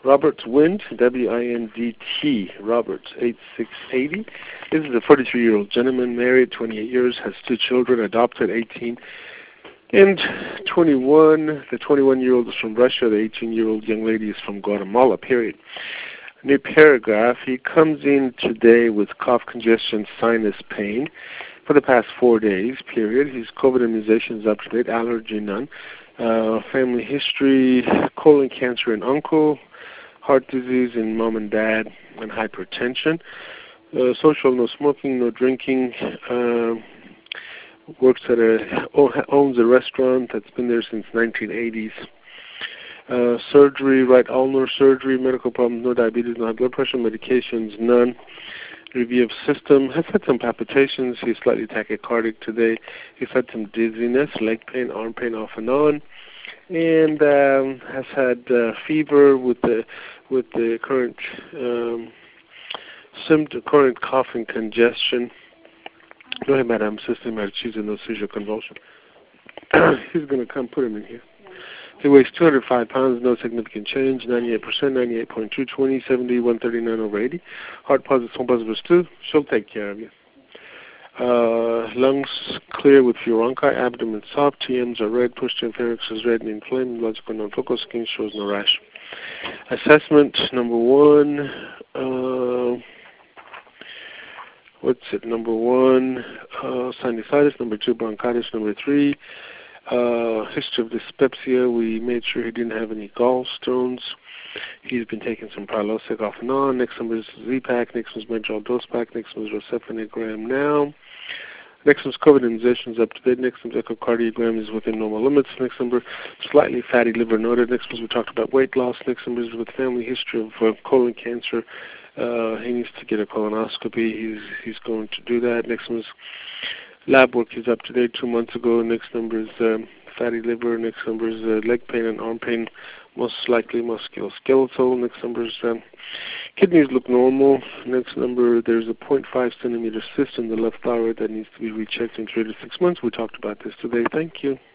Robert Wind, W-I-N-D-T, Robert, 8680. This is a 43-year-old gentleman, married, 28 years, has 2 children, adopted, 18 and 21. The 21-year-old is from Russia. The 18-year-old young lady is from Guatemala, period. New paragraph. He comes in today with cough, congestion, sinus pain for the past 4 days, period. His COVID immunizations up to date, allergy none. Family history, colon cancer in uncle, heart disease in mom and dad, and hypertension. Social, no smoking, no drinking. Works at owns a restaurant that's been there since 1980s. Surgery, right ulnar surgery, medical problems, no diabetes, no high blood pressure, medications, none. Review of system, has had some palpitations, he's slightly tachycardic today. He's had some dizziness, leg pain, arm pain off and on, and has had fever with the current current cough and congestion. Go ahead, Madam. System had seizure, no seizure, convulsion. He's going to come put him in here. He weighs 205 pounds, no significant change, 98%, 98.2, 20, 70, 139 over 80. Heart positive, son positive 2. She'll take care of you. Lungs clear with furonchi, abdomen soft, TMs are red, push to pharynx is red and inflamed, logical non-focal, skin shows no rash. Assessment number 1. Number 1, sinusitis. Number 2, bronchitis. Number 3, history of dyspepsia. We made sure he didn't have any gallstones. He's been taking some Prilosec off and on. Next number is Z-Pack. Next one is Medrol Dose Pack. Next one is Rocephanegram now. Next one's COVID immunizations up to date. Next one's echocardiogram is within normal limits. Next number, slightly fatty liver noted. Next one's we talked about weight loss. Next number is with family history of colon cancer. He needs to get a colonoscopy. He's going to do that. Next one is lab work. He's up to date 2 months ago. Next number is fatty liver. Next number is leg pain and arm pain, most likely musculoskeletal. Next number is kidneys look normal. Next number, there's a 0.5 centimeter cyst in the left thyroid that needs to be rechecked in 3 to 6 months. We talked about this today. Thank you.